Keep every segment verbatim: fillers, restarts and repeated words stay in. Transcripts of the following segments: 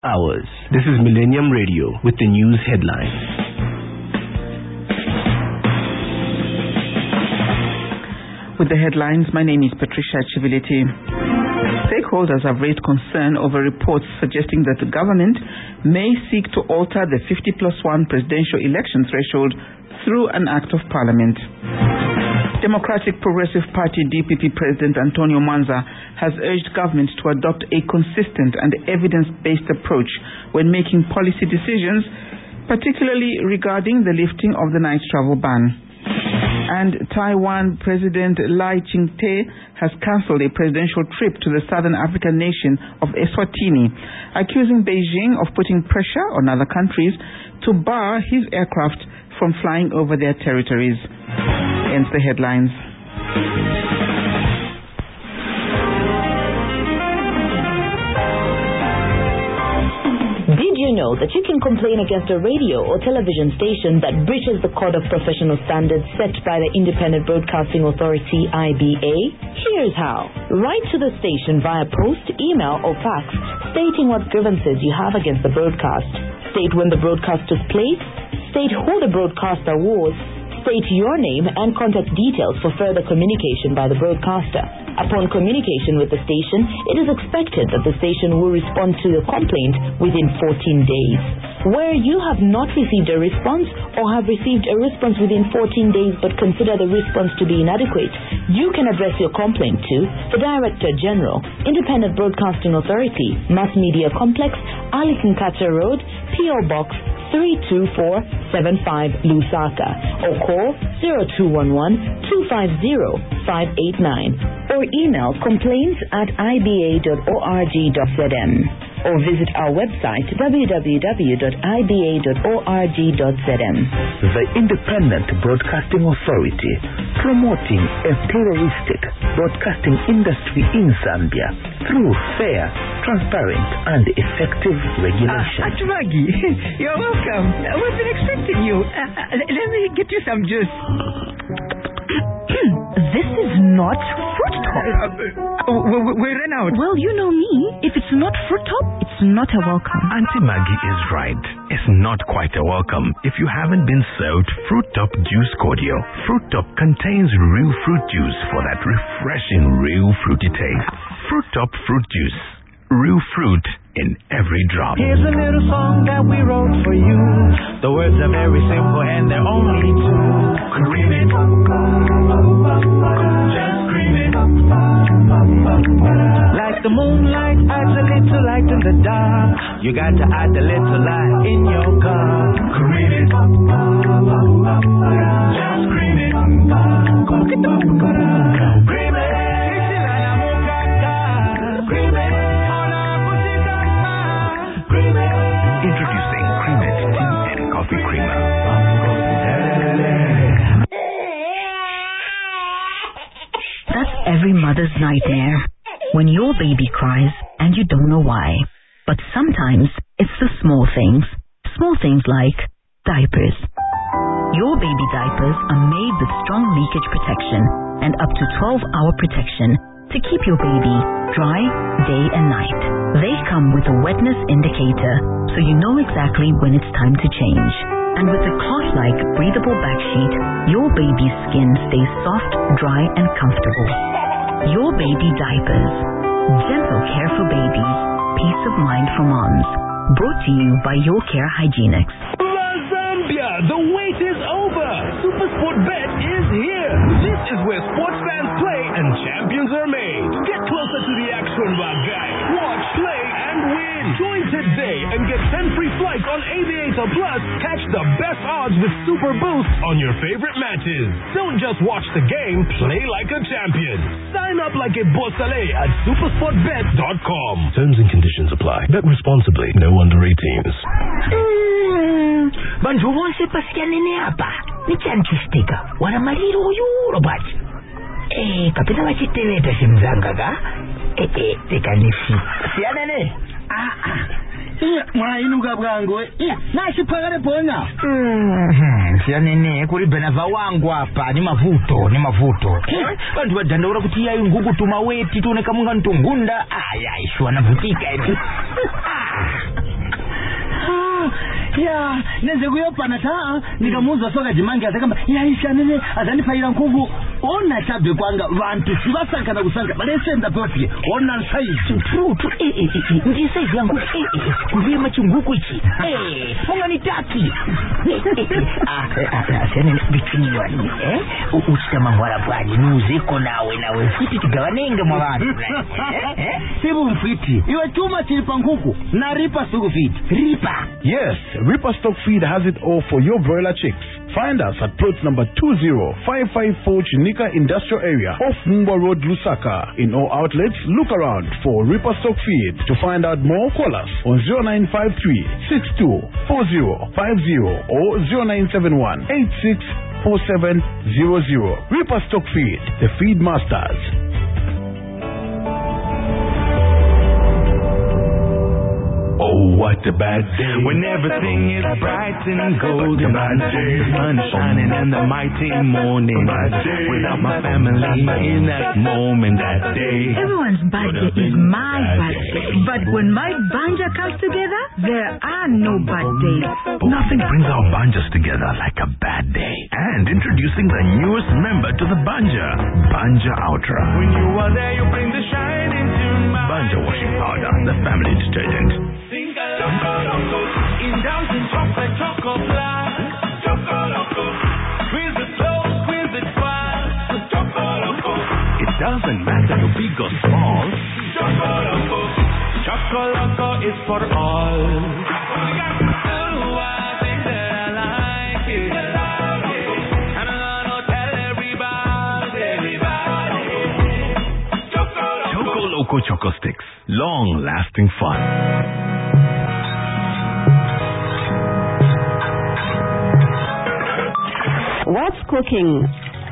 Hours. This is Millennium Radio with the news headlines. With the headlines, my name is Patricia Chiviliti. Stakeholders have raised concern over reports suggesting that the government may seek to alter the fifty plus one presidential election threshold through an act of parliament. Democratic Progressive Party D P P President Antonio Mwanza has urged government to adopt a consistent and evidence-based approach when making policy decisions, particularly regarding the lifting of the night travel ban. And Taiwan President Lai Ching-te has cancelled a presidential trip to the southern African nation of Eswatini, accusing Beijing of putting pressure on other countries to bar his aircraft from flying over their territories. Ends the headlines. Did you know that you can complain against a radio or television station that breaches the Code of Professional Standards set by the Independent Broadcasting Authority, I B A? Here's how. Write to the station via post, email, or fax stating what grievances you have against the broadcast. State when the broadcast took place. State who the broadcaster was. State your name and contact details for further communication by the broadcaster. Upon communication with the station, it is expected that the station will respond to your complaint within fourteen days. Where you have not received a response or have received a response within fourteen days but consider the response to be inadequate, you can address your complaint to the Director General, Independent Broadcasting Authority, Mass Media Complex, Alison Carter Road, P O Box three two four seven five Lusaka, or call zero two one one two five zero five eight nine, or email complaints at I B A dot org dot Z M, or visit our website w w w dot I B A dot org dot Z M. The Independent Broadcasting Authority, promoting a pluralistic broadcasting industry in Zambia through fair, transparent, and effective regulation. Uh, Atwagi, you're welcome. Uh, we've been expecting you. Uh, uh, let me get you some juice. This is not fruit top. Uh, uh, we, we ran out. Well, you know me. If it's not fruit top, it's not a welcome. Auntie Maggie is right. It's not quite a welcome if you haven't been served Fruit Top Juice Cordial. Fruit Top contains real fruit juice for that refreshing, real fruity taste. Fruit Top Fruit Juice. Real fruit in every drop. Here's a little song that we wrote for you. The words are very simple and they're only two. Cream it, just cream it. Like the moonlight adds a little light in the dark, you got to add a little light in your cup. Cream it, just cream it. Cream it. Introducing Cream It Tea and Coffee Creamer. That's every mother's nightmare. When your baby cries and you don't know why. But sometimes it's the small things. Small things like diapers. Your baby diapers are made with strong leakage protection and up to twelve hour protection to keep your baby dry day and night. They come with a wetness indicator, so you know exactly when it's time to change. And with a cloth-like breathable backsheet, your baby's skin stays soft, dry, and comfortable. Your baby diapers. Gentle care for babies. Peace of mind for moms. Brought to you by Your Care Hygienics. Zambia, the wait is over. SuperSport Bet is here. This is where sports fans play and champions are made. Get closer to the action, my guy. Watch, play, and win. Join today and get ten free flights on Aviator Plus. Catch the best odds with Super Boost on your favorite matches. Don't just watch the game, play like a champion. Sign up like a bossale at supersport bet dot com. Terms and conditions apply. Bet responsibly. No under eighteens. Bantu bonse pasikianene hapa nichanchisteka wana maliro yuro bati eh kapita vachiteleta simzangaga eh eh tekanifi sianene ah ah mwainuka bwangu eh nashipagale pona mhm sianene kuri benava wangu hapa ni mavuto ni mavuto bantu badandaura kuti yayi ngugu tuma weti tuoneka munga ntungunda aya ishwa navutika ene ya neze kuyopa na taa nikamuza soka jimangi atakamba ya isha nene azani faira nkugu ona tabe kwanga vantu sibasanga na kusanga balese ndapoti ona size true true eh eh eh ndi size yangu eh eh kuvima chunguku ichi eh munga ni taki ah asene between you and me eh uchitama mwara bwani nuziko nawe nawe fiti tigawanenge mwa vantu eh sibu mfiti iwe chuma chilipa nkuku na ripa sugu feed ripa. Yes, Ripa Stock Feed has it all for your broiler chicks. Find us at plot number two zero five five four Chinika Industrial Area off Mumba Road, Lusaka. In all outlets, look around for Ripa Stock Feed. To find out more, call us on zero nine five three six two four zero five zero or zero nine seven one eight six four seven zero zero. Ripa Stock Feed, the feed masters. Oh, what a bad day. When everything is bright and golden, sun shining and the mighty morning. Without my family in that moment, that day. Everyone's birthday is my birthday, but when my banja comes together, there are no bad days. Nothing brings our banjas together like a bad day. And introducing the newest member to the banja, Banja Ultra. When you are there, you bring the shine into my Banja washing powder, the family detergent. In dancing chocolate, chocolate black, chocolate, squeeze it slow, squeeze it fast, chocolate. It doesn't matter how big or small, chocolate, chocolate is for all. Oh, I think that I like it, and I'm gonna tell everybody, everybody. Chocolate, Choco Loco Choco Sticks, long-lasting fun. What's cooking?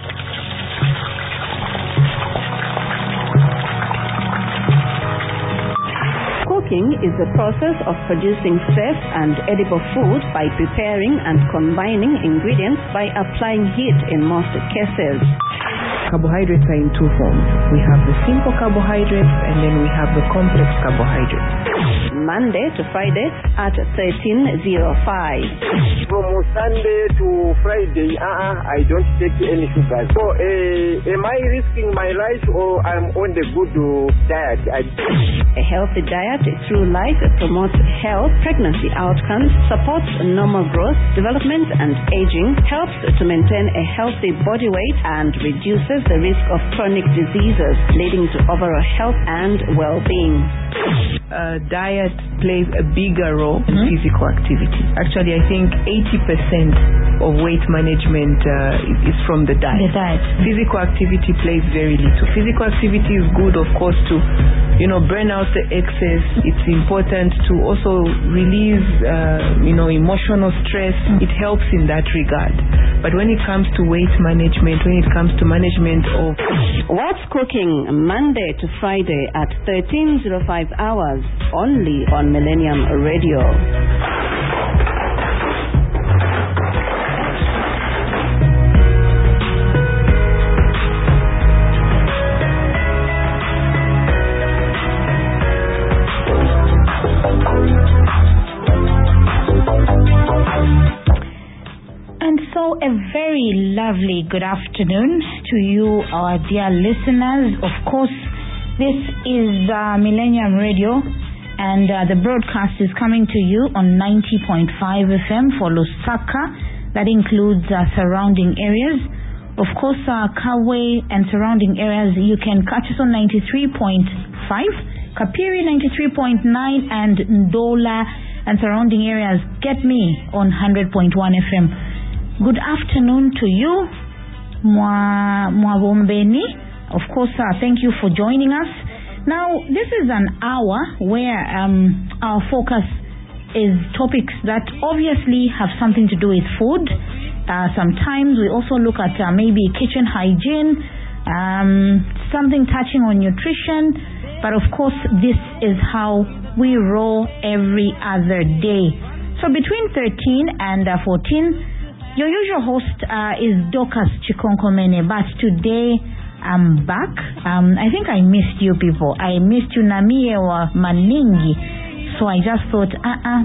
Cooking is the process of producing safe and edible food by preparing and combining ingredients by applying heat in most cases. Carbohydrates are in two forms. We have the simple carbohydrates and then we have the complex carbohydrates. Monday to Friday at thirteen oh five. From Sunday to Friday, uh-uh, I don't take any sugar. So, uh, am I risking my life or I'm on the good uh, diet? I... A healthy diet through life promotes health, pregnancy outcomes, supports normal growth, development and aging, helps to maintain a healthy body weight and reduces the risk of chronic diseases, leading to overall health and well-being. Uh, diet plays a bigger role in mm-hmm. physical activity. Actually, I think eighty percent of weight management uh, is from the diet. The diet. Physical activity plays very little. Physical activity is good, of course, to you know burn out the excess. It's important to also release uh, you know emotional stress. Mm-hmm. It helps in that regard. But when it comes to weight management, when it comes to management of What's Cooking, Monday to Friday at thirteen oh five hours, only on Millennium Radio. A very lovely good afternoon to you, our dear listeners. Of course, this is uh, Millennium Radio, and uh, the broadcast is coming to you on ninety point five F M for Lusaka. That includes uh, surrounding areas. Of course, uh, Kawe and surrounding areas, you can catch us on ninety-three point five, Kapiri ninety-three point nine, and Ndola and surrounding areas get me on one hundred point one F M. Good afternoon to you, Mwa Mwabombeni. Of course, uh, thank you for joining us. Now, this is an hour where um, our focus is topics that obviously have something to do with food. Uh, sometimes we also look at uh, maybe kitchen hygiene, um, something touching on nutrition. But of course, this is how we roll every other day. So between thirteen and uh, fourteen, your usual host uh, is Dorcas Chikonkomene, but today I'm back. Um, I think I missed you people. I missed you Namie or Maningi. So I just thought, uh-uh,